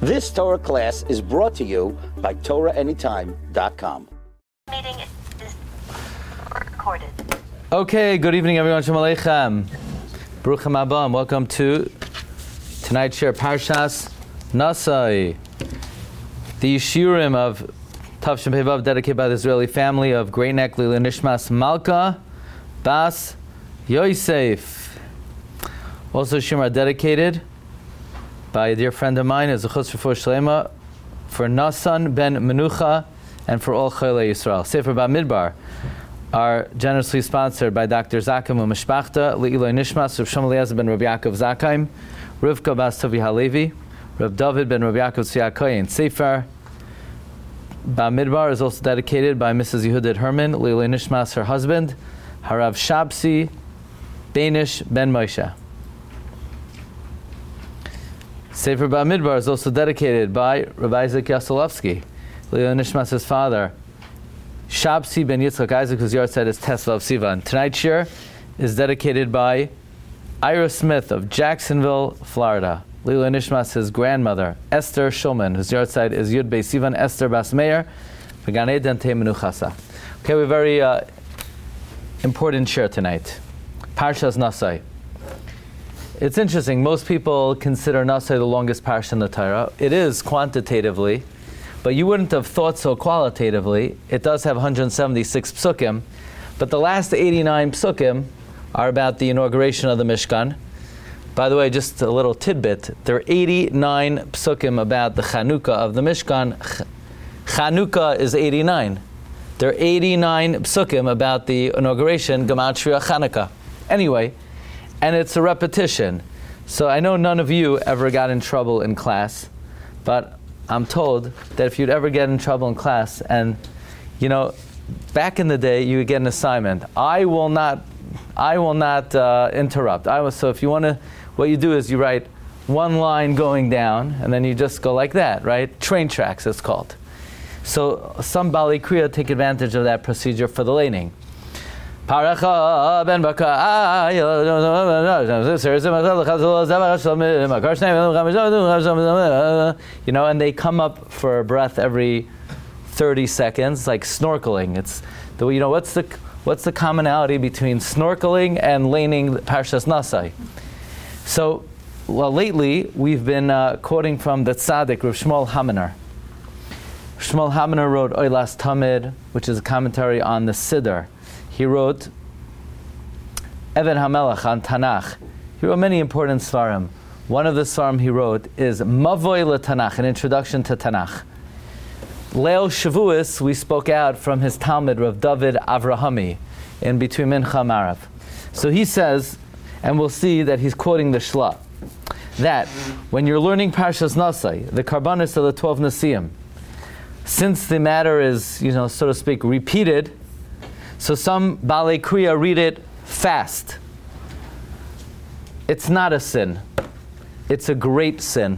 This Torah class is brought to you by TorahAnytime.com. Meeting is recorded. Okay, good evening everyone. Shalom Aleichem. Baruchim Abam. Welcome to tonight's share Parshas Nasai. The Yishurim of Tavshin Pei Vav dedicated by the Israeli family of Great Neck Lila Nishmas Malka Bas Yosef. Also Yishurim are dedicated by a dear friend of mine as a chutz for Shlema for Nasan ben Menucha and for all Cholei Yisrael. Sefer Bamidbar are generously sponsored by Dr. Zakam Mishpachta, Le'iloi Nishmas, Rav Shlomo Eliezer ben Rabbi Yaakov Zakheim, Rivka Bas Tovi Halevi, Rav David ben Rabbi Yaakov Tzvi and Sefer Bamidbar is also dedicated by Mrs. Yehudit Herman, Le'iloi Nishmas, her husband, Harav Shabsi Benish ben Moshe. Sefer Bamidbar is also dedicated by Rabbi Isaac Yasolovsky, Le'iloi Nishmas' father, Shabsi ben Yitzchak Isaac, whose yard said is Tesla of Sivan. Tonight's shir is dedicated by Ira Smith of Jacksonville, Florida. Le'iloi Nishmas, his grandmother, Esther Shulman, whose yard side is Yud Bei Sivan, Esther Bas Meir, V'gan Eden Tei Menuchasa. Okay, we have a very important shir tonight. Parshas Nasai. It's interesting, most people consider Nasai the longest parsha in the Torah. It is quantitatively, but you wouldn't have thought so qualitatively. It does have 176 psukim, but the last 89 psukim are about the inauguration of the Mishkan. By the way, just a little tidbit, there are 89 psukim about the Chanukah of the Mishkan. Chanukah is 89. There are 89 psukim about the inauguration, Gematria Chanukah. Anyway, and it's a repetition. So I know none of you ever got in trouble in class, but I'm told that if you'd ever get in trouble in class, and you know, back in the day, you would get an assignment. I will not interrupt. So if you want to, what you do is you write one line going down, and then you just go like that, right? Train tracks, it's called. So some Bali Kriya take advantage of that procedure for the laning. Paracha ben Bakay, you know, and they come up for a breath every 30 seconds, like snorkeling. It's the, you know, what's the commonality between snorkeling and laning Parshas Nasai? So, well, lately we've been quoting from the Tzaddik Rav Shmuel Hamener. Shmuel Hamener wrote Oilas Tamid, which is a commentary on the Siddur. He wrote Even HaMelech on Tanakh. He wrote many important svarim. One of the svarim he wrote is Mavoi LeTanakh, an introduction to Tanakh. Leil Shavuos, we spoke out from his Talmud, Rav David Avrahami, in between Mincha and Marav. So he says, and we'll see that he's quoting the Shla, that when you're learning Parshas Nasai, the Karbanos of the 12 Nesiim, since the matter is, you know, so to speak, repeated, so some Balei Kriya read it fast. It's not a sin. It's a great sin.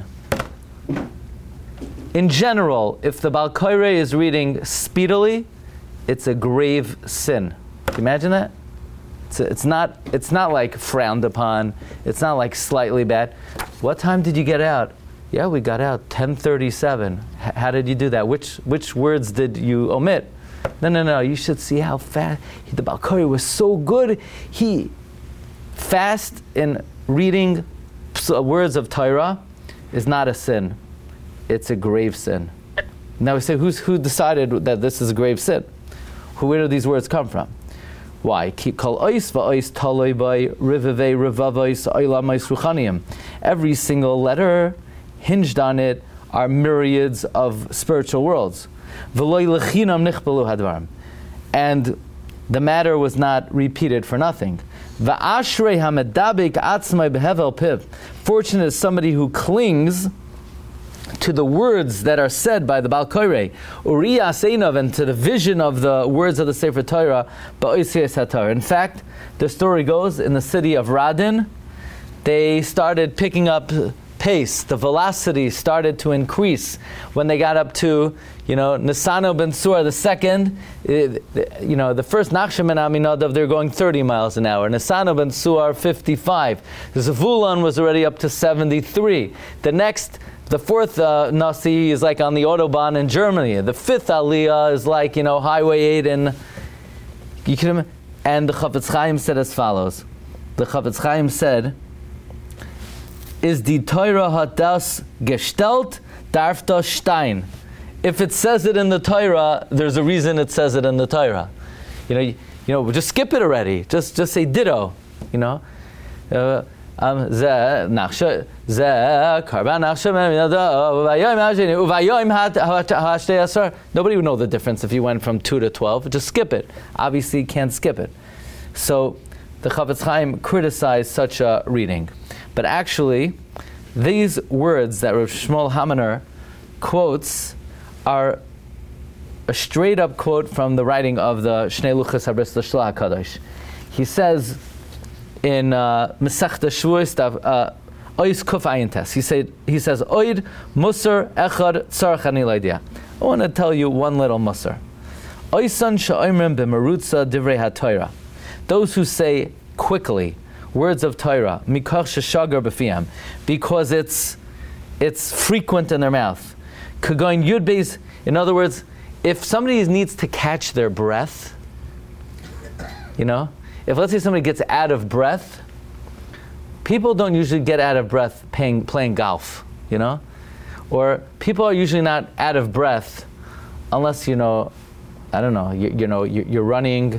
In general, if the Bal Koire is reading speedily, it's a grave sin. Can you imagine that? It's not like frowned upon. It's not like slightly bad. What time did you get out? Yeah, we got out 10:37. How did you do that? Which words did you omit? No. You should see how fast the Bal Koire was so good. He fast in reading words of Torah is not a sin. It's a grave sin. Now we say, who decided that this is a grave sin? Where do these words come from? Why? Every single letter hinged on it are myriads of spiritual worlds. And the matter was not repeated for nothing. Fortunate is somebody who clings to the words that are said by the Bal Koire, and to the vision of the words of the Sefer Torah, in fact, the story goes, in the city of Radin, they started picking up pace. The velocity started to increase when they got up to, Nisano ben Suar the second. The first Nachshon ben Aminadav, they're going 30 miles an hour. Nisano ben Suar 55. The Zavulon was already up to 73. The next The fourth Nasi is like on the Autobahn in Germany. The fifth Aliyah is like, Highway 8 and the Chafetz Chaim said as follows. The Chafetz Chaim said, is die Torah hat das gestellt, darf das stein. If it says it in the Torah, there's a reason it says it in the Torah. Just skip it already. Just say ditto. Nobody would know the difference if you went from 2 to 12. Just skip it. Obviously, you can't skip it. So the Chafetz Chaim criticized such a reading. But actually, these words that Rav Shmuel Haminer quotes are a straight-up quote from the writing of the Shnei Luchos HaBris L'Shlah HaKadosh. He says in Masechta Shavuos Ois Kuf Ayin Tes, he says Oid Musar Echad Tzarech Ani L'Idea. I want to tell you one little musar. Oisan Sha'omrim B'Merutza Divrei HaTorah. Those who say quickly words of Torah, Mikach Sheshagar B'Fiyam, because it's frequent in their mouth. Kagoin Yud Beis. In other words, if somebody needs to catch their breath, if let's say somebody gets out of breath, people don't usually get out of breath playing golf, or people are usually not out of breath unless you're running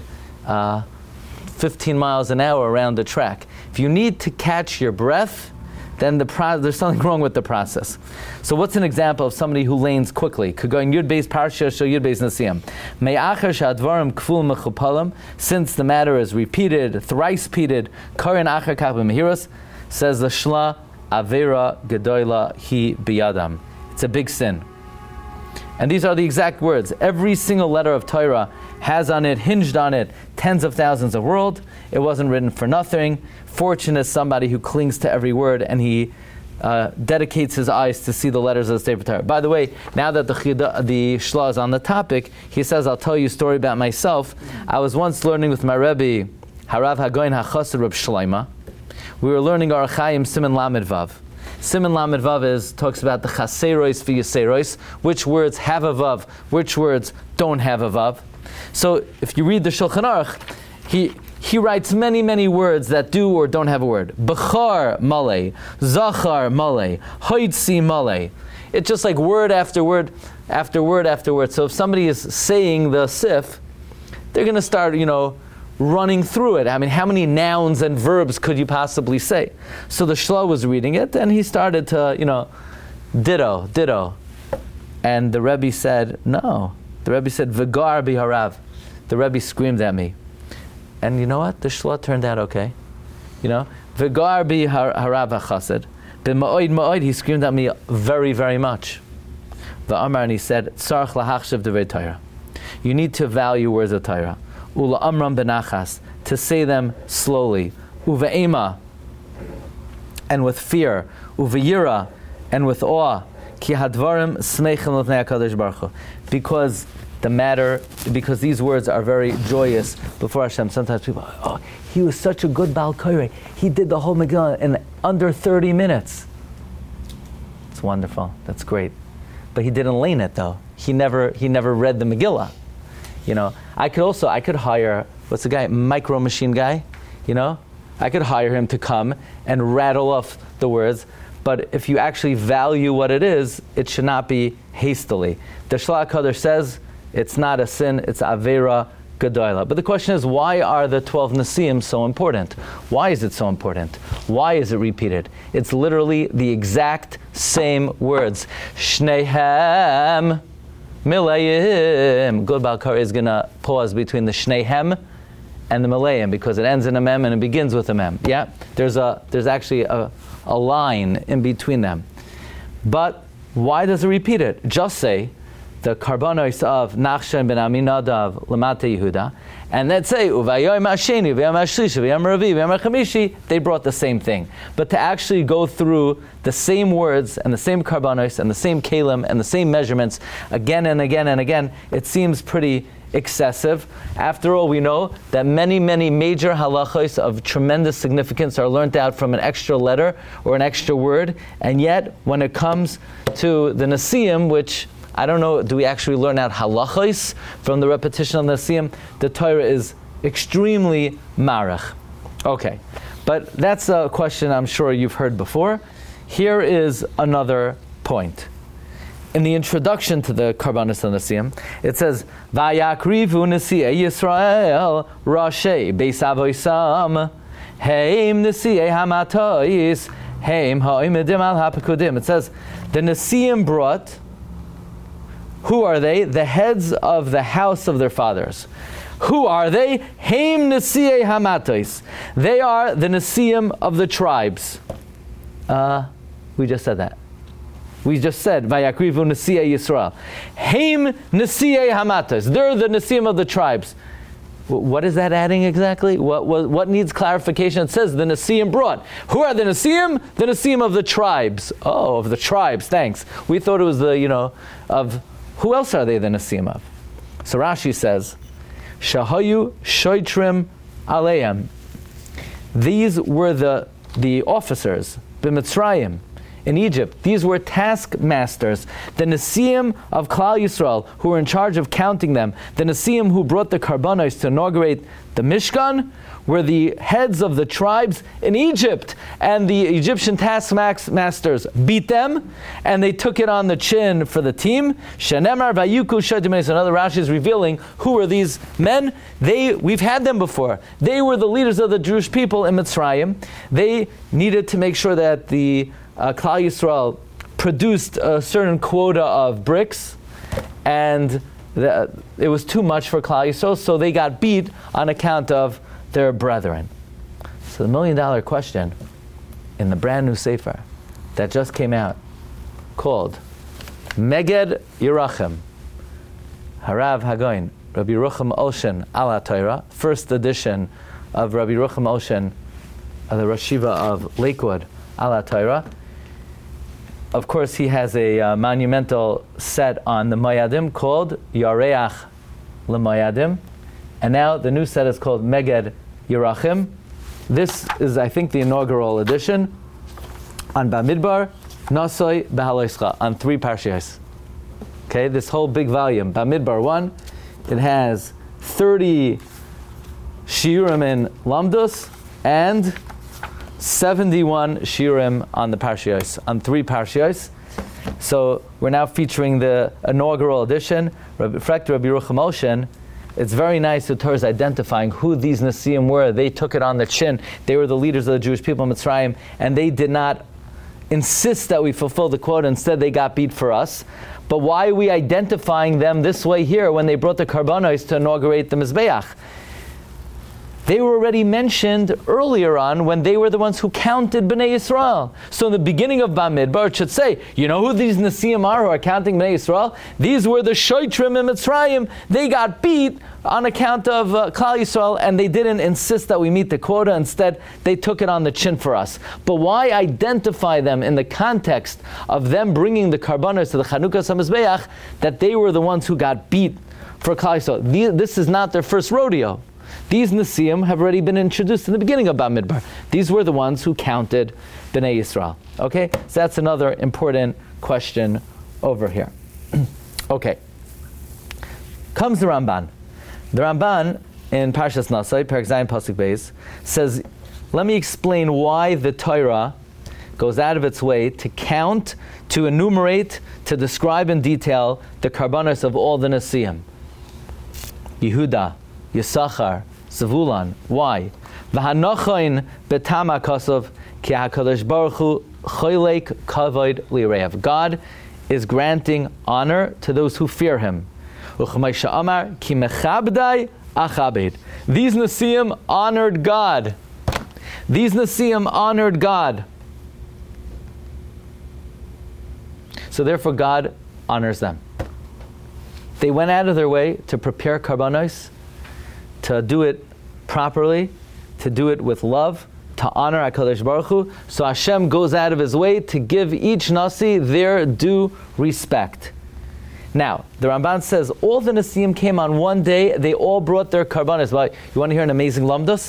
15 miles an hour around the track. If you need to catch your breath, then there's something wrong with the process. So what's an example of somebody who lanes quickly? Kagoin Yud Beis Parsha Shel Yud Beis Nasiim. Me'acher she'advarim kful mechupalim, since the matter is repeated, thrice repeated, karin acher kach b'mehiros, says the Shla, Avera Gedoyla Hi Biyadam. It's a big sin. And these are the exact words. Every single letter of Torah has on it, hinged on it, tens of thousands of words. It wasn't written for nothing. Fortunate is somebody who clings to every word and he dedicates his eyes to see the letters of the Sefer Torah. By the way, now that the Shla is on the topic, he says, I'll tell you a story about myself. I was once learning with my Rebbe, Harav Hagoyin HaChassid Reb Shloima. We were learning Orach Chaim Siman Lamed Vav. Siman Lamed Vav talks about the Chaserois v'Yaserois, which words have a Vav, which words don't have a Vav. So if you read the Shulchan Aruch, he writes many, many words that do or don't have a word. Bechar malei, Zachar malei, Hoitzi malei. It's just like word after word after word after word. So if somebody is saying the sif, they're going to start, running through it. I mean, how many nouns and verbs could you possibly say? So the Shla was reading it, and he started to, ditto. And the Rebbe said, no. The Rebbe said, V'gar biharav. The Rebbe screamed at me. And you know what? The Shla turned out okay. V'gar biharav ha'chassid. B'ma'oid ma'oid, he screamed at me very, very much. V'amar, and he said, Tzarech lahachshav divrei Torah. You need to value words of Torah. Ula amram benachas, to say them slowly. Uve'ema, and with fear. Uve'yira, and with awe. Ki hadvarim smeichim l'fnei HaKadosh Baruch Hu. Because these words are very joyous before Hashem. Sometimes people, he was such a good Baal Koreh. He did the whole Megillah in under 30 minutes. It's wonderful. That's great. But he didn't lane it though. He never read the Megillah. I could hire, what's the guy, Micro Machine guy, I could hire him to come and rattle off the words, but if you actually value what it is, it should not be hastily. The Shla HaKadosh says, it's not a sin, it's Avera Gedoyla. But the question is, why are the 12 Nasiim so important? Why is it so important? Why is it repeated? It's literally the exact same words. Shnehem Milayim. Good Baal Koreh is going to pause between the Shnehem and the Milayim because it ends in a mem and it begins with a mem. Yeah, there's actually a line in between them. But why does it repeat it? Just say the karbanos of Nachshon ben Aminadav Lamate Yehuda, and let's say Uvayom Hasheni, V'yom Hashlishi, V'yom Ravi, V'yom Chamishi, they brought the same thing. But to actually go through the same words and the same karbanos and the same kalim and the same measurements again and again and again, it seems pretty excessive. After all, we know that many, many major halachos of tremendous significance are learned out from an extra letter or an extra word, and yet when it comes to the Nesiyim, which I don't know, do we actually learn out halachos from the repetition of the Nesiyim? The Torah is extremely marach. Okay, but that's a question I'm sure you've heard before. Here is another point. In the introduction to the Karbanos HaNesiyim, it says, Vayakrivu Nesiyei Yisrael Rashi Beis Avoisam Heim Nesiyei Hamatois Heim Ha'imidim Al HaPekudim. It says, the Nesiyim brought, who are they? The heads of the house of their fathers. Who are they? Heim Nesiyei Hamatois. They are the Nesiyim of the tribes. We just said that. We just said, Vayakrivu Nesiyei Yisrael. Heim Nesiyei Hamatos. They're the Nesiyim of the tribes. What is that adding exactly? What needs clarification? It says the Nesiyim brought. Who are the Nesiyim? The Nesiyim of the tribes. Oh, of the tribes, thanks. We thought it was of who else are they the Nesiyim of? So Rashi says, Shahayu Shoitrim Aleim. These were the officers, B'Mitzrayim, in Egypt. These were taskmasters, the Nesiyim of Klal Yisrael, who were in charge of counting them. The Nesiyim who brought the Karbanos to inaugurate the Mishkan were the heads of the tribes in Egypt. And the Egyptian taskmasters beat them, and they took it on the chin for the team. Shenemar Vayuku Shadimeis. Another Rashi is revealing who were these men. We've had them before. They were the leaders of the Jewish people in Mitzrayim. They needed to make sure that the Klal Yisrael produced a certain quota of bricks, and it was too much for Klal Yisrael, so they got beat on account of their brethren. So the $1 million question in the brand new Sefer that just came out, called Meged Yerachim, Harav Hagoin, Rabbi Yerucham Olshen Ala Torah, first edition of Rabbi Yerucham Olshen, the Rosh Yeshiva of Lakewood, Ala Torah. Of course, he has a monumental set on the Moyadim called Yareach LeMoyadim, and now the new set is called Meged Yerachim. This is, I think, the inaugural edition on Bamidbar, Nosoi Behaloischa, on 3 parshiyos. Okay, this whole big volume, Bamidbar 1, it has 30 shiurim in Lamdus and 71 shiurim on the parshiyos, on 3 parshiyos. So we're now featuring the inaugural edition, Rabbi Yerucham Olshen. It's very nice that Torah is identifying who these Nesiyim were. They took it on the chin. They were the leaders of the Jewish people in Mitzrayim, and they did not insist that we fulfill the quota. Instead, they got beat for us. But why are we identifying them this way here when they brought the Karbanos to inaugurate the Mizbeach? They were already mentioned earlier on when they were the ones who counted Bnei Yisrael. So in the beginning of Bamidbar, it should say, you know who these Nesiyim are who are counting Bnei Yisrael? These were the Shoitrim in Mitzrayim. They got beat on account of Klal Yisrael, and they didn't insist that we meet the quota. Instead, they took it on the chin for us. But why identify them in the context of them bringing the Karbanos to the Chanukah HaMizbeach, that they were the ones who got beat for Klal Yisrael? This is not their first rodeo. These Nesiyim have already been introduced in the beginning of Bamidbar. These were the ones who counted Bnei Yisrael. Okay, so that's another important question over here. Okay, comes the Ramban. The Ramban in Parshas Nasai, Perek Zayin Pasuk Beis, says, let me explain why the Torah goes out of its way to count, to enumerate, to describe in detail the Karbanos of all the Nesiyim. Yehuda, Yisachar, Zavulon. Why? V'hanochoin betama kosov ki HaKadosh Baruch Hu choylek kavod li'reiv. God is granting honor to those who fear Him. U'chamaisha amar ki mechabdai achabed. These Nesiyim honored God. These Nesiyim honored God. So therefore God honors them. They went out of their way to prepare Karbanos, to do it properly, to do it with love, to honor HaKadosh Baruch Hu. So Hashem goes out of His way to give each Nasi their due respect. Now, the Ramban says all the Nesiim came on one day. They all brought their karbanos. Well, you want to hear an amazing lamdus?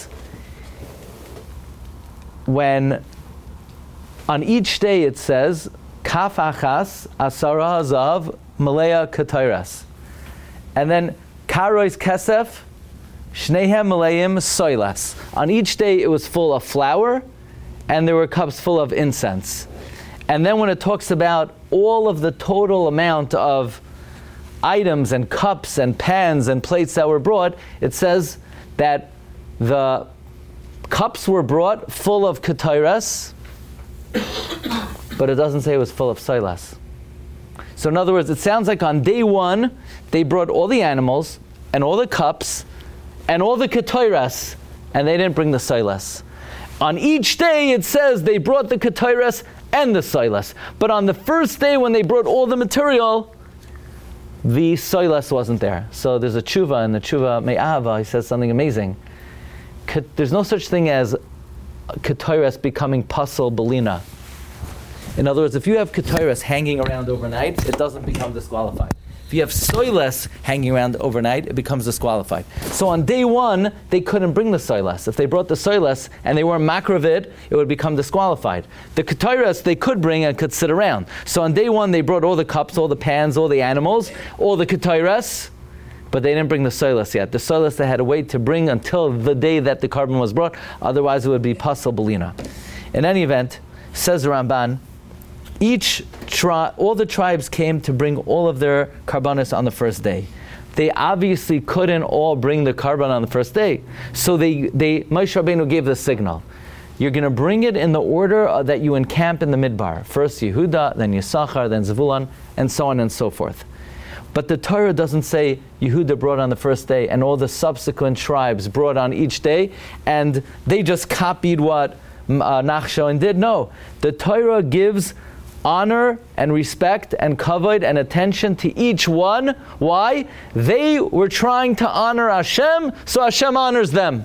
When on each day it says kaf achas asara hazav malaya katayras, and then karois kesef shnehem malayim soilas. On each day it was full of flour, and there were cups full of incense. And then when it talks about all of the total amount of items and cups and pans and plates that were brought, it says that the cups were brought full of ketairas, but it doesn't say it was full of soilas. So in other words, it sounds like on day one, they brought all the animals and all the cups and all the ketairas, and they didn't bring the soilas. On each day, it says they brought the ketairas and the soilas. But on the first day, when they brought all the material, the soilas wasn't there. So there's a tshuva, and the tshuva me'ahava, he says something amazing. There's no such thing as ketairas becoming pasal belina. In other words, if you have ketairas hanging around overnight, it doesn't become disqualified. If you have soilas hanging around overnight, it becomes disqualified. So on day one, they couldn't bring the soilas. If they brought the soilas and they weren't makravid, it would become disqualified. The ketairas they could bring and could sit around. So on day one, they brought all the cups, all the pans, all the animals, all the ketairas, but they didn't bring the soilas yet. The soilas they had to wait to bring until the day that the carbon was brought, otherwise it would be pasal belina. In any event, says the Ramban, all the tribes came to bring all of their karbanos on the first day. They obviously couldn't all bring the karban on the first day. So Moshe Rabbeinu gave the signal. You're going to bring it in the order that you encamp in the midbar. First Yehuda, then Yisachar, then Zevulun, and so on and so forth. But the Torah doesn't say Yehuda brought on the first day and all the subsequent tribes brought on each day, and they just copied what Nachshon did. No, the Torah gives honor and respect and kavod and attention to each one. Why? They were trying to honor Hashem, so Hashem honors them.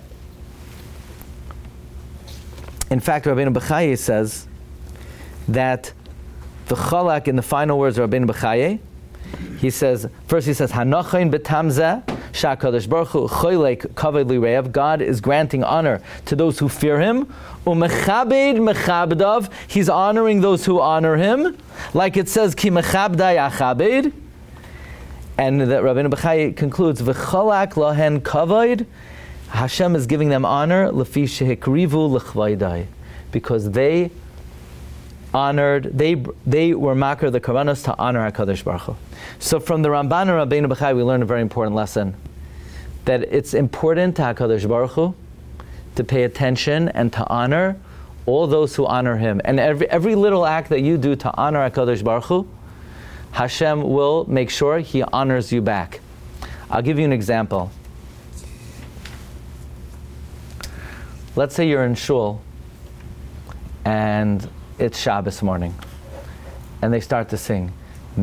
In fact, Rabbeinu Bechaye says that the chalak in the final words of Rabbeinu Bechaye, he says, Hanochain betamzeh shakadosh baruch hu choylek kavod lirev. God is granting honor to those who fear Him. Umechabed mechabdav. He's honoring those who honor Him, like it says ki mechabdai achabed. And that Rabbeinu Bechaye concludes v'chalak lahen kavod. Hashem is giving them honor lefi shehikrivu lechvaydai, because they honored, they were makar the karbanos to honor HaKadosh Baruch Hu. So from the Ramban and Rabbeinu Bechaye, we learn a very important lesson, that it's important to HaKadosh Baruch Hu to pay attention and to honor all those who honor Him. And every little act that you do to honor HaKadosh Baruch Hu, Hashem will make sure He honors you back. I'll give you an example. Let's say you're in shul, and it's Shabbos morning, and they start to sing,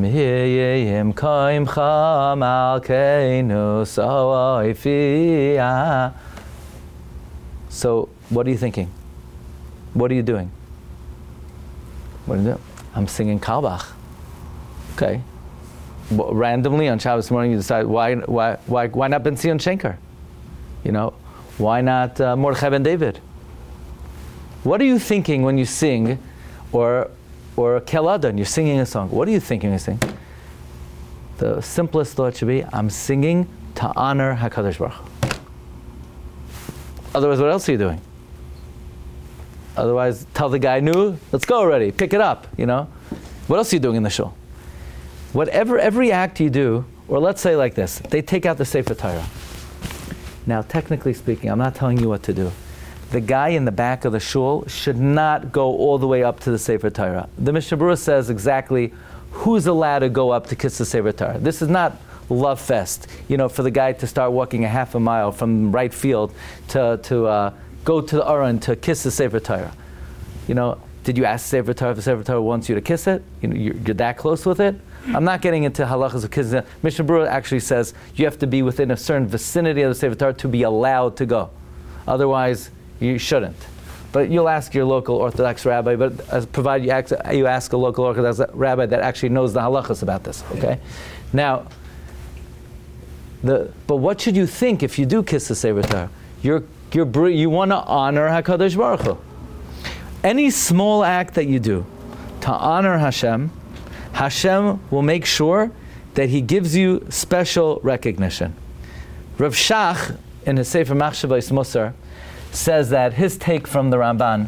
so what are you thinking? What are you doing? What are you doing? I'm singing Kalbach. Okay. Well, randomly on Shabbos morning you decide, why not Ben Zion Shenker? You know, why not Mordechai Ben David? What are you thinking when you sing, or Keladon, you're singing a song? What are you thinking when you sing? The simplest thought should be, I'm singing to honor HaKadosh Baruch Hu. Otherwise, what else are you doing? Otherwise, tell the guy, "No, let's go already, pick it up," you know? What else are you doing in the shul? Every act you do, or let's say like this, they take out the Sefer Torah. Now, technically speaking, I'm not telling you what to do. The guy in the back of the shul should not go all the way up to the Sefer Torah. The Mishnah Berurah says exactly who's allowed to go up to kiss the Sefer Torah. This is not love fest, you know, for the guy to start walking a half a mile from right field to go to the Aron to kiss the Sefer Torah. You know, did you ask the Sefer Torah if the Sefer Torah wants you to kiss it? You know, you're that close with it? I'm not getting into halachas of kissing. Mishnah Berurah actually says you have to be within a certain vicinity of the Sefer Torah to be allowed to go. Otherwise, you shouldn't. but you'll ask your local Orthodox rabbi, but provided you ask a local Orthodox rabbi that actually knows the halachas about this, okay? Now, but what should you think if you do kiss the Sefer Torah? You want to honor HaKadosh Baruch Hu. Any small act that you do to honor Hashem, Hashem will make sure that He gives you special recognition. Rav Shach, in his Sefer Machshavos Musar, says that his take from the Ramban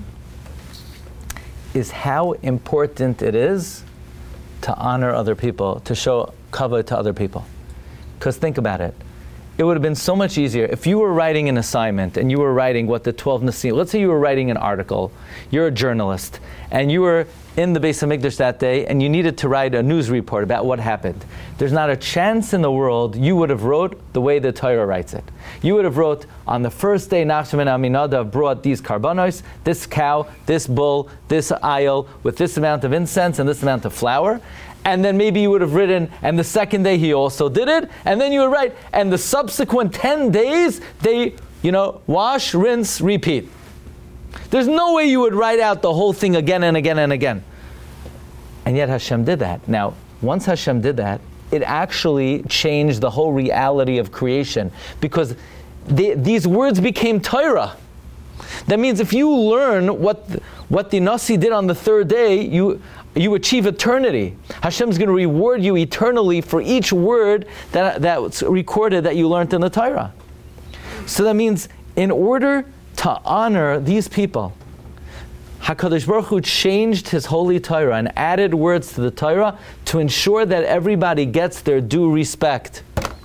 is how important it is to honor other people, to show kavod to other people. Because think about it. It would have been so much easier if you were writing an assignment and you were writing what the 12 Nasiim, let's say you were writing an article, you're a journalist, and you were in the Beis HaMikdash that day and you needed to write a news report about what happened. There's not a chance in the world you would have wrote the way the Torah writes it. You would have wrote, on the first day Nachshon ben Aminadav brought these karbanos, this cow, this bull, this aisle, with this amount of incense and this amount of flour. And then maybe you would have written, and the second day he also did it, and then you would write, and the subsequent 10 days, they, wash, rinse, repeat. There's no way you would write out the whole thing again and again and again. And yet Hashem did that. Now, once Hashem did that, it actually changed the whole reality of creation, because these words became Torah. That means if you learn what the Nasi did on the third day, you achieve eternity. Hashem's going to reward you eternally for each word that's recorded that you learned in the Torah. So that means in order to honor these people, HaKadosh Baruch Hu changed His holy Torah and added words to the Torah to ensure that everybody gets their due respect.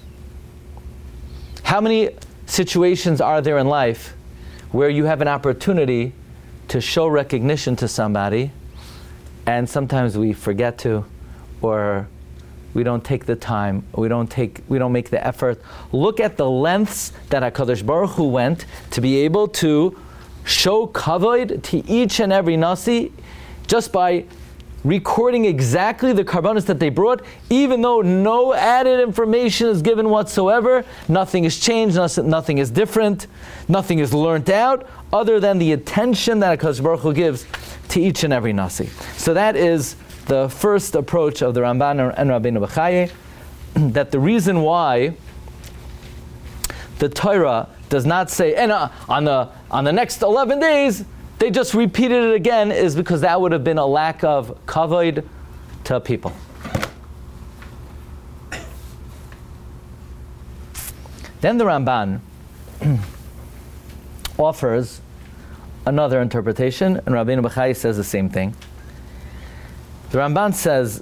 How many situations are there in life where you have an opportunity to show recognition to somebody, and sometimes we forget to, or we don't take the time, we don't make the effort? Look at the lengths that HaKadosh Baruch Hu went to be able to show kavod to each and every Nasi just by recording exactly the karbanos that they brought, even though no added information is given whatsoever, nothing is changed, nothing is different, nothing is learnt out, other than the attention that HaKadosh Baruch Hu gives to each and every Nasi. So that is the first approach of the Ramban and Rabbeinu Bachai, that the reason why the Torah does not say, and on the next 11 days, they just repeated it again, is because that would have been a lack of kavod to people. Then the Ramban offers another interpretation, and Rabbeinu Bachai says the same thing. The Ramban says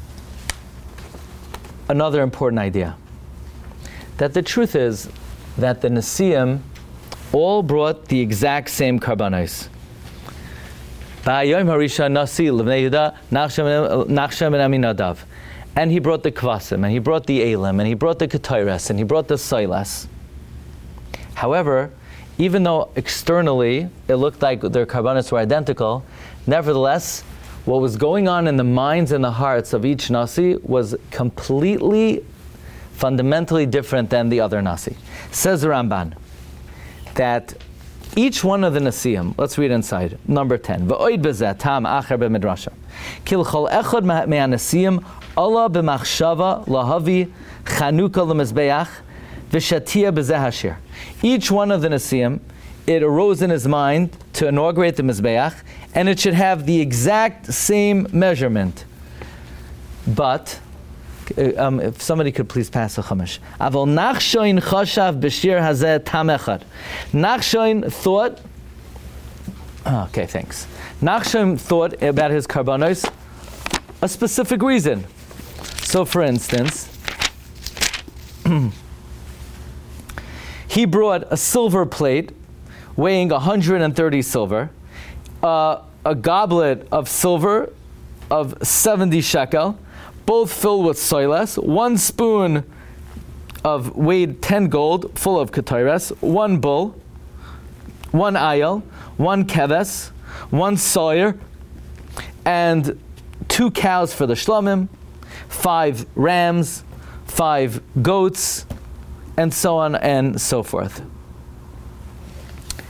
another important idea, that the truth is that the Nesiim all brought the exact same karbanos. Ba'ayom harisha Nasi l'bnei Yehuda Nachshon ben Aminadav, and he brought the kvasim, and he brought the elim, and he brought the ketores, and he brought the soilas. However, even though externally it looked like their karbanos were identical, nevertheless, what was going on in the minds and the hearts of each Nasi was completely, fundamentally different than the other Nasi. Says the Ramban that each one of the Nasiim, let's read inside, number 10. V'oid b'zeh tam acher b'midrasha. Kil chol echad me'anasiim Allah b'machshava lahavi chanuka l'mizbeach v'shatia b'zeh hashir. Each one of the Nasiim, it arose in his mind to inaugurate the Mizbeach, and it should have the exact same measurement. But, if somebody could please pass a chumash. Avol Nachshon chashav b'shir hazeh tam echad. Nachshon thought, okay, thanks. Nachshon thought about his karbanos a specific reason. So, for instance, he brought a silver plate weighing 130 silver, a goblet of silver of 70 shekel, both filled with soilas, one spoon of weighed 10 gold, full of ketores, one bull, one ayil, one keves, one sawyer, and 2 cows for the shlomim, 5 rams, 5 goats, and so on and so forth. So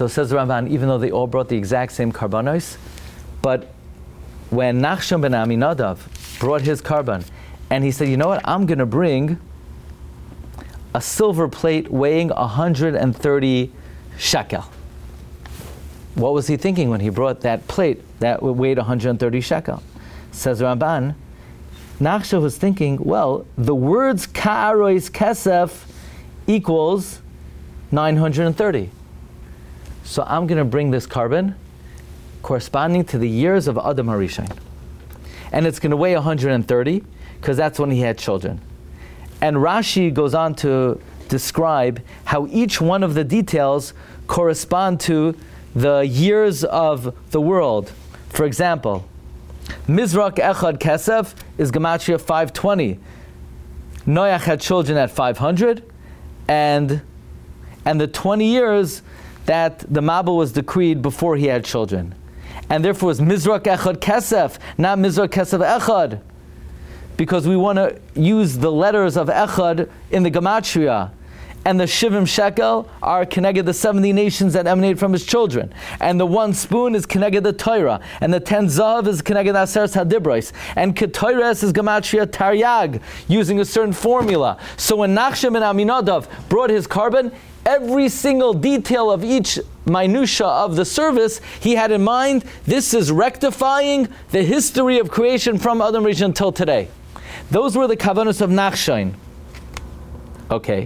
So says the Ramban, even though they all brought the exact same karbanos, but when Nachshon ben Aminadav brought his karban, and he said, you know what, I'm going to bring a silver plate weighing 130 shekel. What was he thinking when he brought that plate that weighed 130 shekel? Says Ramban, Nachshon was thinking, well, the words ka'arois kesef equals 930. So I'm going to bring this karban corresponding to the years of Adam HaRishon. And it's going to weigh 130, because that's when he had children. And Rashi goes on to describe how each one of the details correspond to the years of the world. For example, Mizrak Echad Kesef is Gematria 520. Noach had children at 500, and the 20 years that the Mabul was decreed before he had children. And therefore it was Mizrak Echad Kesef, not Mizrak Kesef Echad, because we want to use the letters of Echad in the Gematria. And the Shivim Shekel are connected the 70 nations that emanate from his children. And the 1 spoon is connected the Torah. And the 10 Zav is connected Aseres HaDibros. And Ketores is Gematria Taryag, using a certain formula. So when Nachshon ben Aminadav brought his karban, every single detail of each minutia of the service, he had in mind, this is rectifying the history of creation from Adam HaRishon until today. Those were the kavanos of Nachshon. Okay.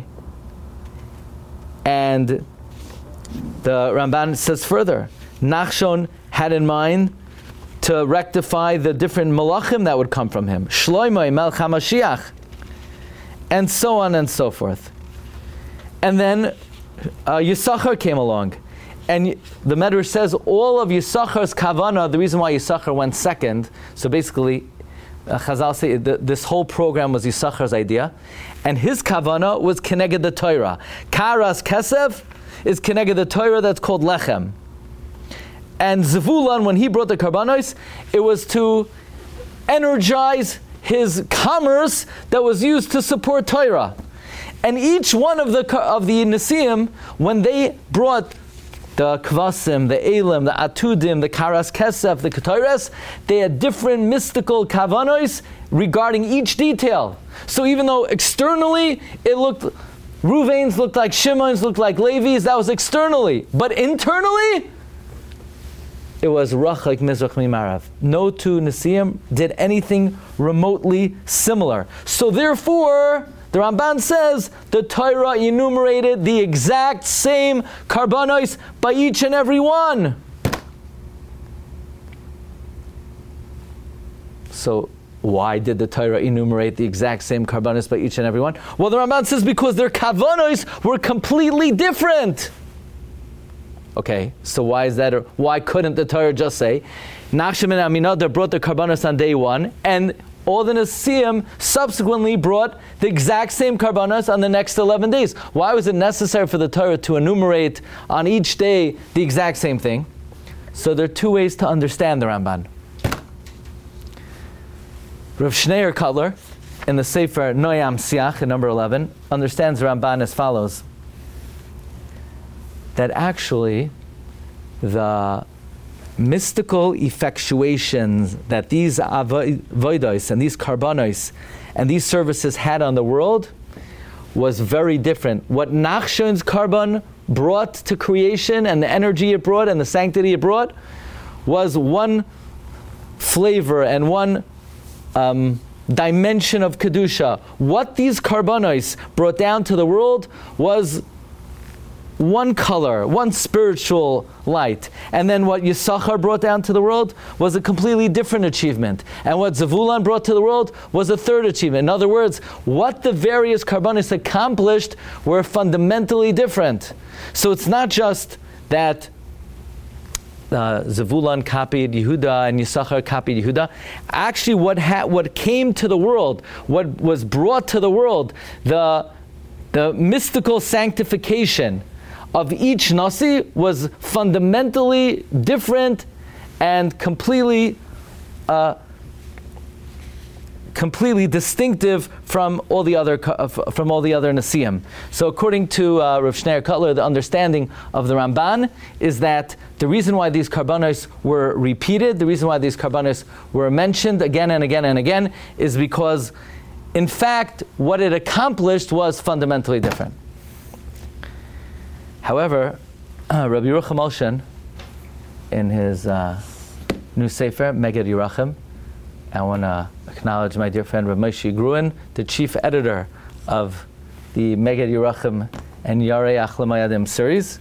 And the Ramban says further, Nachshon had in mind to rectify the different malachim that would come from him. Shloimeh, Melech HaMashiach, and so on and so forth. And then Yisachar came along. And the Medrash says all of Yisachar's kavana, the reason why Yisachar went second, so basically, Chazal say this whole program was Yisachar's idea, and his kavana was keneged the Torah. Karas Kesef is keneged the Torah that's called Lechem. And Zevulun, when he brought the karbanos, it was to energize his commerce that was used to support Torah. And each one of the Nesiim, when they brought the Kvasim, the Elim, the Atudim, the Karas Kesef, the Ketores, they had different mystical kavanos regarding each detail. So even though externally it looked, Ruvain's looked like Shimon's, looked like Levi's, that was externally. But internally, it was Rachak Mizrach Mimarav. No two Nesiim did anything remotely similar. So therefore, the Ramban says the Torah enumerated the exact same karbanos by each and every one. So why did the Torah enumerate the exact same karbanos by each and every one? Well, the Ramban says because their karbanos were completely different. Okay, so why is that? Why couldn't the Torah just say, Nachshon ben Aminadav brought the karbanos on day 1, and all the Nesiim subsequently brought the exact same karbanos on the next 11 days? Why was it necessary for the Torah to enumerate on each day the exact same thing? So there are two ways to understand the Ramban. Rav Shneur Cutler, in the Sefer Noyam Siach, in number 11, understands the Ramban as follows: that actually the mystical effectuations that these avodos and these karbanos and these services had on the world was very different. What Nachshon's karban brought to creation and the energy it brought and the sanctity it brought was one flavor and one dimension of Kedusha. What these karbanos brought down to the world was one color, one spiritual light. And then what Yisachar brought down to the world was a completely different achievement. And what Zevulun brought to the world was a third achievement. In other words, what the various karbanos accomplished were fundamentally different. So it's not just that Zevulun copied Yehuda and Yisachar copied Yehuda. Actually, what came to the world, what was brought to the world, the mystical sanctification of each Nasi was fundamentally different and completely completely distinctive from all the other Nesiim. So according to Rav Schneur Kotler, the understanding of the Ramban is that the reason why these karbanos were repeated, the reason why these karbanos were mentioned again and again and again, is because, in fact, what it accomplished was fundamentally different. However, Rabbi Yerucham Olshan, in his new sefer, Meged Yerachim, I want to acknowledge my dear friend Rav Moshe Gruen, the chief editor of the Meged Yerachim and Yarei Achlamayadim series.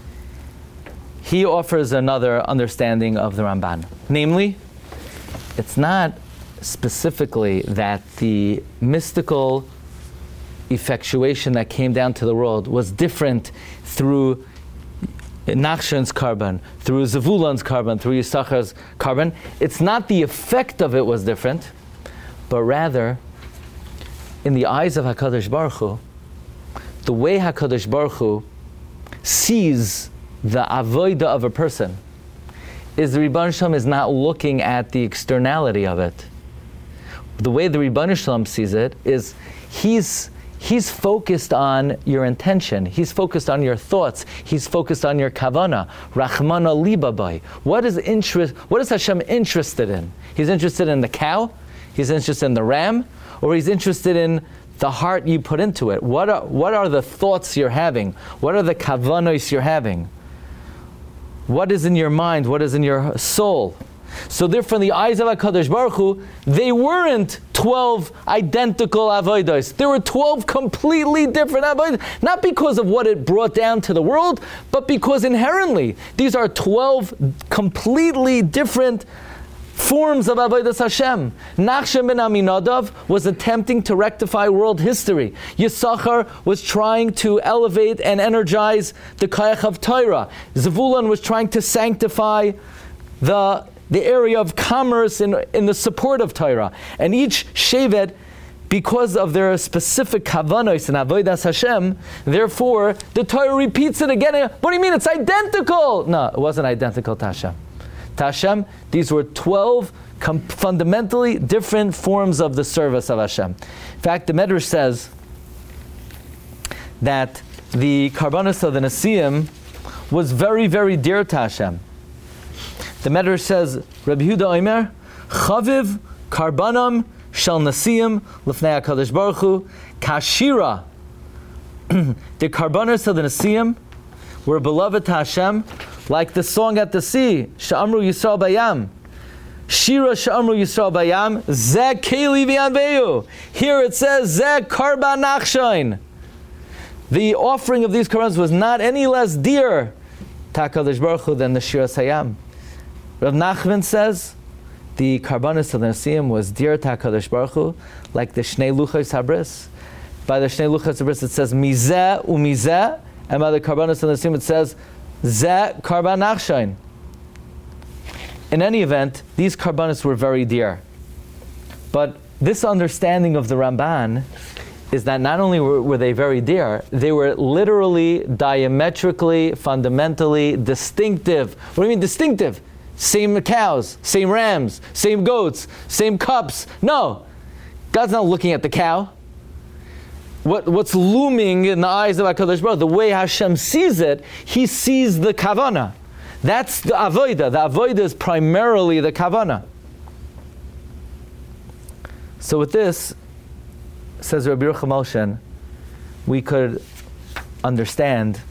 He offers another understanding of the Ramban. Namely, it's not specifically that the mystical effectuation that came down to the world was different through Nachshon's carbon, through Zevulun's carbon, through Yisachar's carbon. It's not the effect of it was different, but rather, in the eyes of HaKadosh Baruch Hu, the way HaKadosh Baruch Hu sees the avodah of a person is the Rebbeinu Shalom is not looking at the externality of it. The way the Rebbeinu Shalom sees it is He's focused on your intention. He's focused on your thoughts. He's focused on your kavana. Rachmana libabai. What is Hashem interested in? He's interested in the cow? He's interested in the ram? Or he's interested in the heart you put into it? What are the thoughts you're having? What are the kavanos you're having? What is in your mind? What is in your soul? So therefore, in the eyes of HaKadosh Baruch Hu, they weren't 12 identical avodos. There were 12 completely different avodos. Not because of what it brought down to the world, but because inherently, these are 12 completely different forms of avodas Hashem. Nachshon ben Aminadav was attempting to rectify world history. Yisachar was trying to elevate and energize the Kayach of Torah. Zevulun was trying to sanctify the area of commerce in the support of Torah. And each Shevet, because of their specific kavanos and avodas Hashem, therefore, the Torah repeats it again. What do you mean? It's identical! No, it wasn't identical to Hashem. To Hashem, these were 12 fundamentally different forms of the service of Hashem. In fact, the Medrash says that the karbanos of the Nesiim was very, very dear to Hashem. The Medrash says, Rabbi Yehuda Omer, Chaviv karbanam shel Nesiim lifnei HaKadosh Baruch Hu kashira. The karbanos of the Nesiim were beloved to Hashem, like the song at the sea, Sha'amru Yisrael Bayam. Shira Sha'amru Yisrael Bayam, Zeh Keli V'yanveyu. Here it says, Zeh Karban Nachshon. The offering of these karbanos was not any less dear to HaKadosh Baruch Hu than the Shira Hayam. Rav Nachman says, the karbanos of the Nesiim was dear to HaKadosh Baruch Hu, like the Shnei Luchos Habris. By the Shnei Luchos Habris it says, Mizeh u'mizeh, and by the karbanos of the Nesiim it says, Zeh karban nachshon. In any event, these karbanos were very dear. But this understanding of the Ramban is that not only were they very dear, they were literally, diametrically, fundamentally distinctive. What do you mean distinctive? Same cows, same rams, same goats, same cups. No, God's not looking at the cow. What's looming in the eyes of HaKadosh Baruch Hu, the way Hashem sees it, He sees the kavana. That's the avodah. The avodah is primarily the kavana. So with this, says Rabbi Yerucham Olshan, we could understand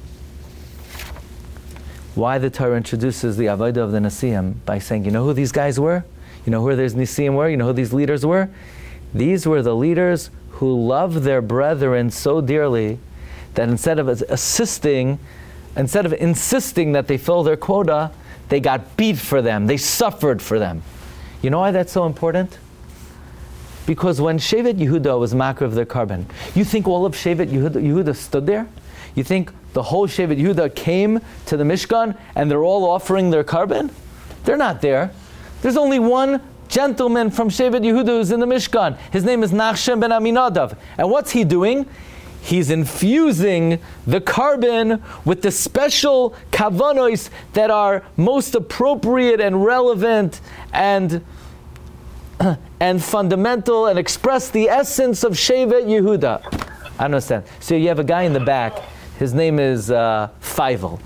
why the Torah introduces the avodah of the Nesiim by saying, you know who these guys were? You know who these Nesiim were? You know who these leaders were? These were the leaders who loved their brethren so dearly that instead of insisting that they fill their quota, they got beat for them. They suffered for them. You know why that's so important? Because when Shevet Yehuda was makar of their carbon, you think all of Shevet Yehuda stood there? You think the whole Shevet Yehuda came to the Mishkan and they're all offering their carbon? They're not there. There's only one gentleman from Shevet Yehuda who's in the Mishkan. His name is Nachshon ben Aminadav. And what's he doing? He's infusing the carbon with the special kavanos that are most appropriate and relevant and and fundamental and express the essence of Shevet Yehuda. I don't understand. So you have a guy in the back. His name is Feivel.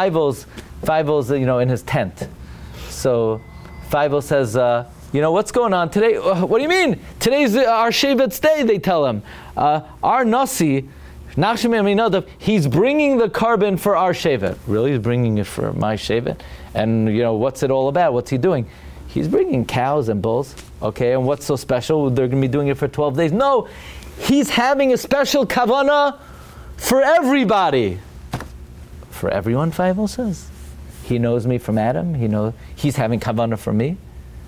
Feivel's in his tent. So Feivel says, what's going on today? What do you mean? Today's our Shevet's day, they tell him. Our Nasi, Nachshon ben Aminadav, he's bringing the carbon for our Shevet. Really? He's bringing it for my Shevet? And, what's it all about? What's he doing? He's bringing cows and bulls. Okay, and what's so special? They're going to be doing it for 12 days. No, he's having a special kavanah for everybody. For everyone, Feivel says. He knows me from Adam. He's having kavanah for me.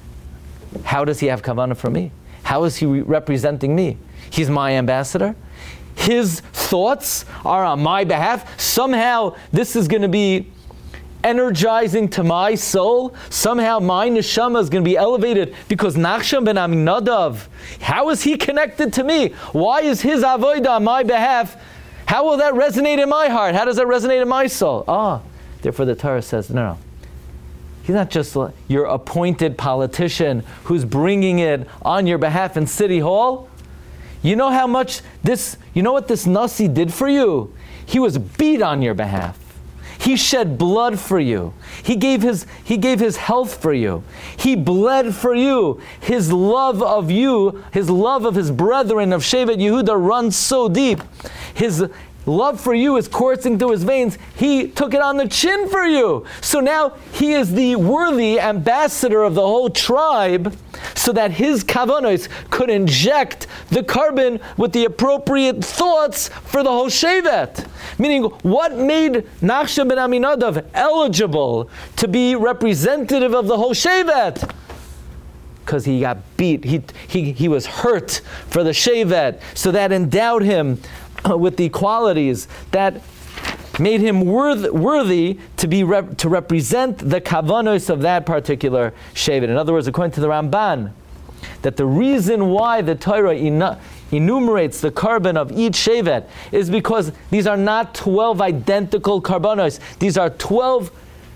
How does he have kavanah for me? How is he representing me? He's my ambassador. His thoughts are on my behalf. Somehow this is going to be energizing to my soul. Somehow my neshama is going to be elevated because Nachshon ben Aminadav, how is he connected to me? Why is his avodah on my behalf? How will that resonate in my heart? How does that resonate in my soul? Therefore the Torah says, no. He's not just your appointed politician who's bringing it on your behalf in City Hall. You know what this Nasi did for you? He was beat on your behalf. He shed blood for you. He gave his health for you. He bled for you. His love of you, his love of his brethren of Shevet Yehuda runs so deep. His love for you is coursing through his veins. He took it on the chin for you. So now he is the worthy ambassador of the whole tribe so that his kavanos could inject the carbon with the appropriate thoughts for the whole Shevet. Meaning, what made Nachshon ben Aminadav eligible to be representative of the whole Shevet? Because he got beat. He was hurt for the Shevet. So that endowed him with the qualities that made him worthy to represent the kavanos of that particular Shevet. In other words, according to the Ramban, that the reason why the Torah enumerates the carbon of each Shevet is because these are not 12 identical karbanos. These are 12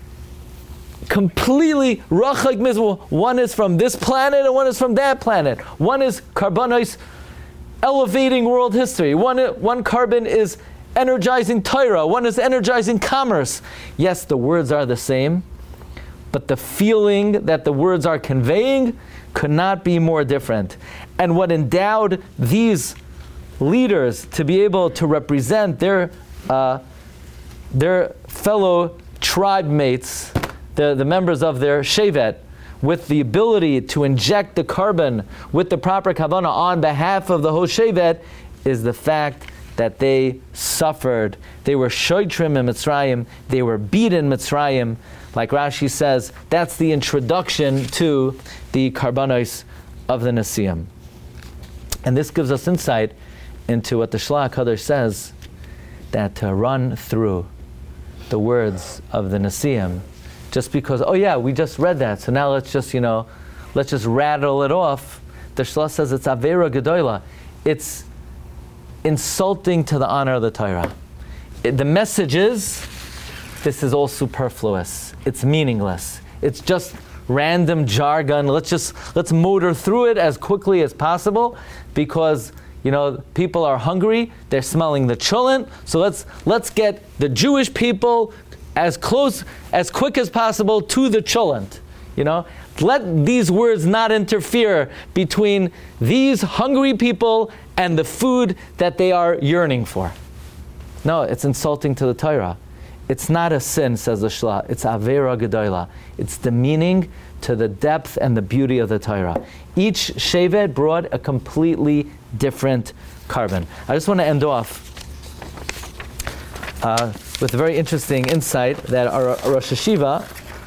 completely rachag mizvah. One is from this planet and one is from that planet. One is karbanos elevating world history. One carbon is energizing Torah. One is energizing commerce. Yes, the words are the same, but the feeling that the words are conveying could not be more different. And what endowed these leaders to be able to represent their fellow tribe mates, the members of their Shevet, with the ability to inject the carbon with the proper kavanah on behalf of the whole Shevet, is the fact that they suffered. They were shoitrim in Mitzrayim. They were beaten in Mitzrayim. Like Rashi says, that's the introduction to the karbanos of the Nesiim. And this gives us insight into what the Shlach HaKadosh says, that to run through the words of the Nesiim, just because, we just read that, so now let's just rattle it off. The Shlach says it's Avera Gedola. It's insulting to the honor of the Torah. The message is, this is all superfluous. It's meaningless. It's just random jargon. Let's motor through it as quickly as possible because people are hungry. They're smelling the cholent. So let's get the Jewish people as quick as possible to the cholent. Let these words not interfere between these hungry people and the food that they are yearning for. No, it's insulting to the Torah. It's not a sin, says the Shlach. It's Avera Gedola. It's demeaning to the depth and the beauty of the Torah. Each Shevet brought a completely different carbon. I just want to end off with a very interesting insight that our Rosh Hashiva,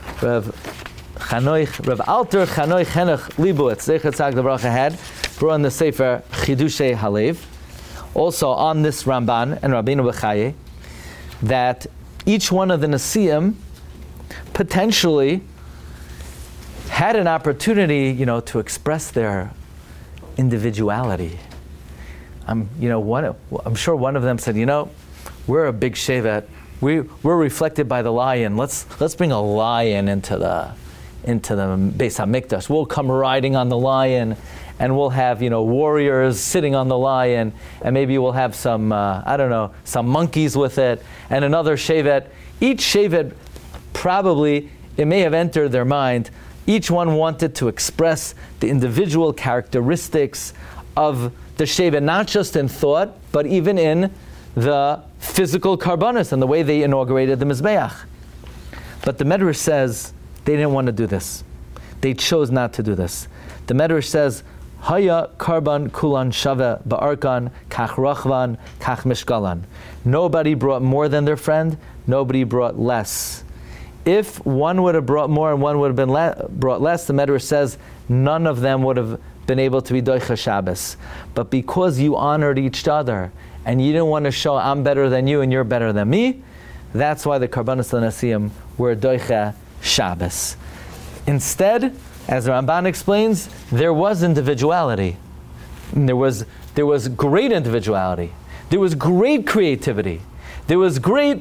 Rav Alter Chanoich Henech Libuetz, Zecher Tzaddik Livracha, had brought in the Sefer Chidushei Halev, also on this Ramban and Rabbeinu Bechaye, that each one of the Nesiim potentially had an opportunity, to express their individuality. I'm sure one of them said, we're a big Shevet. We're reflected by the lion. Let's bring a lion into the Beis Hamikdash. We'll come riding on the lion, and we'll have, warriors sitting on the lion, and maybe we'll have some, some monkeys with it, and another shevet. Each shevet, probably, it may have entered their mind, each one wanted to express the individual characteristics of the shevet, not just in thought, but even in the physical karbanos and the way they inaugurated the Mizbeach. But the Medrash says they didn't want to do this. They chose not to do this. The Medrash says, Haya karban kulan shava ba'arkan kach rachvan kach mishkalan. Nobody brought more than their friend. Nobody brought less. If one would have brought more and one would have been brought less, the Medrash says none of them would have been able to be doicha Shabbos. But because you honored each other and you didn't want to show I'm better than you and you're better than me, that's why the Karbanos L'Nasiyim were doicha Shabbos. Instead, as the Ramban explains, there was individuality. And there was great individuality. There was great creativity. There was great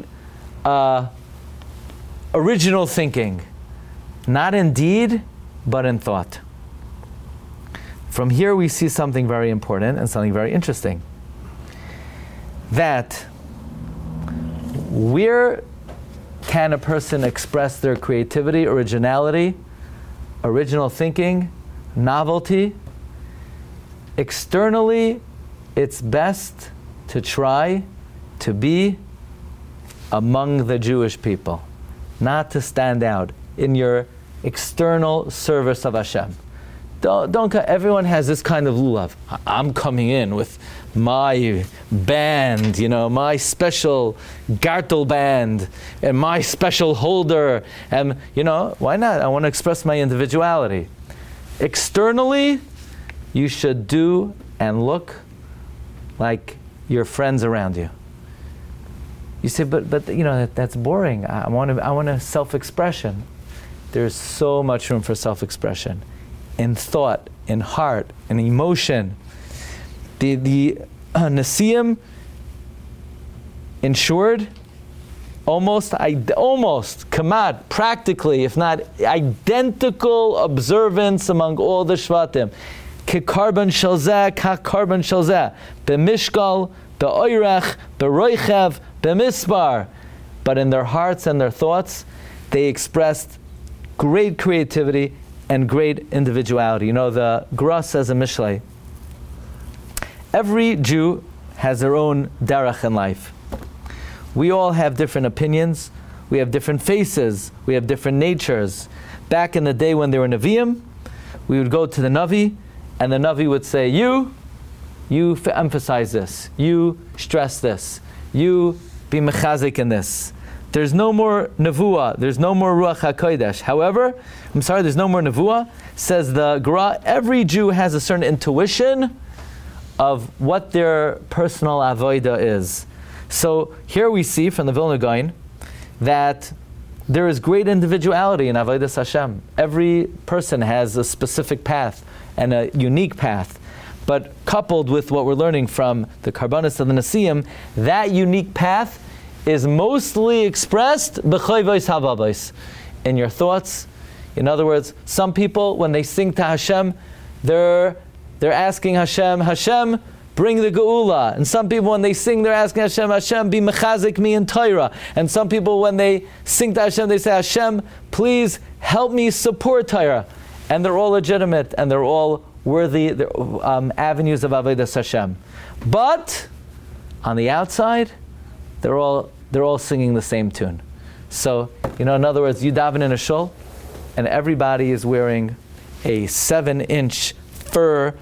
original thinking. Not in deed, but in thought. From here we see something very important and something very interesting. That where can a person express their creativity, originality, original thinking, novelty? Externally, it's best to try to be among the Jewish people, not to stand out in your external service of Hashem. Don't everyone has this kind of lulav. I'm coming in with my band, my special gartel band, and my special holder, and why not? I want to express my individuality. Externally, you should do and look like your friends around you. You say, but that's boring. I want a self-expression. There's so much room for self-expression. In thought, in heart, in emotion. The Nasiim ensured almost kamad, practically, if not identical observance among all the Shvatim. Kekarban shalzeh, kakarban shalzeh. B'mishkal, be'oirech, be'roichev, be'mispar. But in their hearts and their thoughts, they expressed great creativity and great individuality. The Gra says in Mishlei, every Jew has their own derech in life. We all have different opinions, we have different faces, we have different natures. Back in the day when there were Nevi'im, we would go to the Navi, and the Navi would say, you emphasize this, you stress this, you be mechazik in this. There's no more nevuah. There's no more ruach hakodesh. However, there's no more nevuah. Says the Gra, every Jew has a certain intuition of what their personal avodah is. So here we see from the Vilna Gaon that there is great individuality in avodas Hashem. Every person has a specific path and a unique path. But coupled with what we're learning from the Karbanos of the Nasiim, that unique path is mostly expressed b'chayvos havavos, in your thoughts. In other words, some people, when they sing to Hashem, they're asking Hashem, bring the geula. And some people, when they sing, they're asking Hashem, be mechazik me in Torah. And some people, when they sing to Hashem, they say, Hashem, please help me support Torah. And they're all legitimate, and they're all worthy avenues of avodas Hashem. But on the outside, they're all singing the same tune. So, in other words, you daven in a shul, and everybody is wearing a 7-inch fur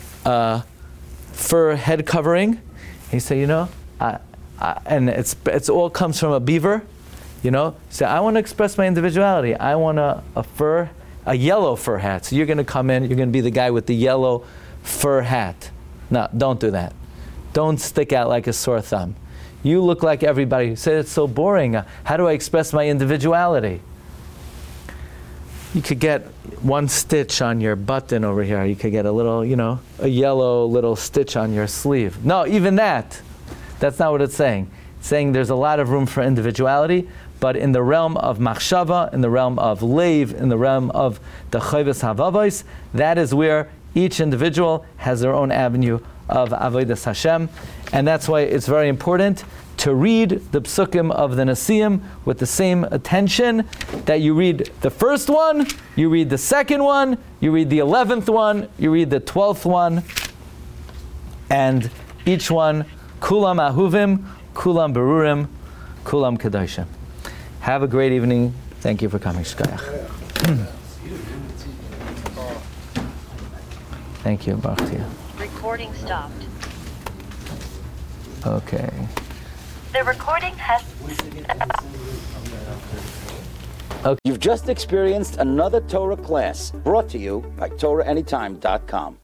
head covering. And you say, and it's all comes from a beaver. Say, I want to express my individuality. I want a yellow fur hat. So you're going to come in, you're going to be the guy with the yellow fur hat. No, don't do that. Don't stick out like a sore thumb. You look like everybody. You say, it's so boring. How do I express my individuality? You could get one stitch on your button over here. You could get a little, a yellow little stitch on your sleeve. No, even that. That's not what it's saying. It's saying there's a lot of room for individuality, but in the realm of machshava, in the realm of leiv, in the realm of the chayvus havavos, that is where Each individual has their own avenue of Avodas Hashem, and that's why it's very important to read the psukim of the Nasiim with the same attention that you read the first one, you read the second one, you read the 11th one, you read the 12th one, and each one, Kulam Ahuvim, Kulam Berurim, Kulam Kedoshim. Have a great evening. Thank you for coming, Shkayach. Thank you, Baruch to you. Recording stopped. Okay. The recording has... You've just experienced another Torah class brought to you by TorahAnytime.com.